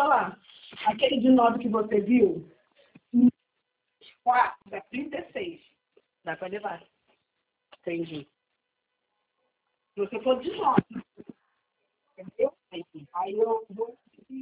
falar. Aquele de 9 que você viu, 4 dá 36. Dá para levar. Entendi. Se você for de 9, entendeu? Aí eu vou...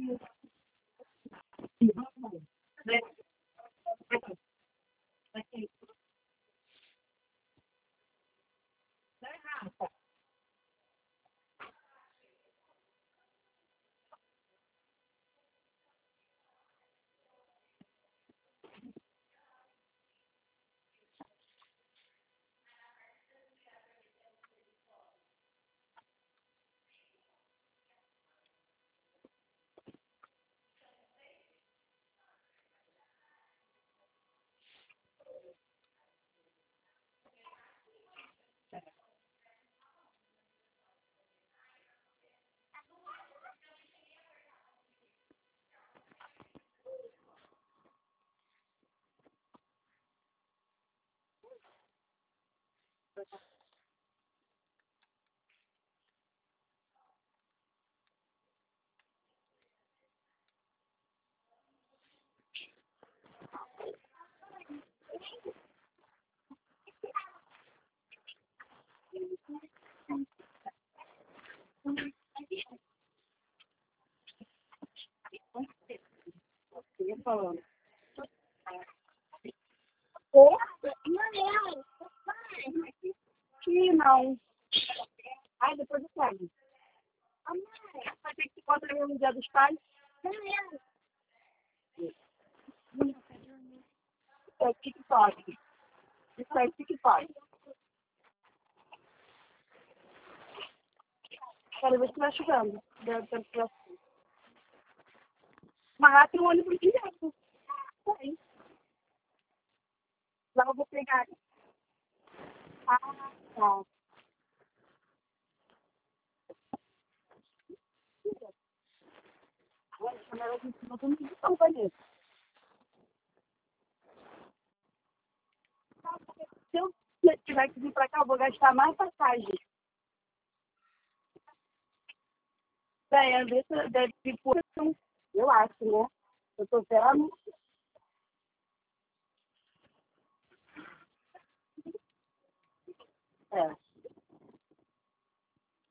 Falando. Que não. Ai, depois eu pego. Vai ter que se encontrar no Dia dos Pais? É o que pode. Isso aí, o que pode. Quero ver se vai chegando. Deve ter que ser. Mas lá tem um ônibus direto. Tem. Lá eu vou pegar. Ah, tá. Olha, chamaram a gente, não tem que ir banheiro. Se eu tiver que vir pra cá, eu vou gastar mais passagem. Bem, a Andressa deve vir por... Eu acho, né? Eu tô vendo. É.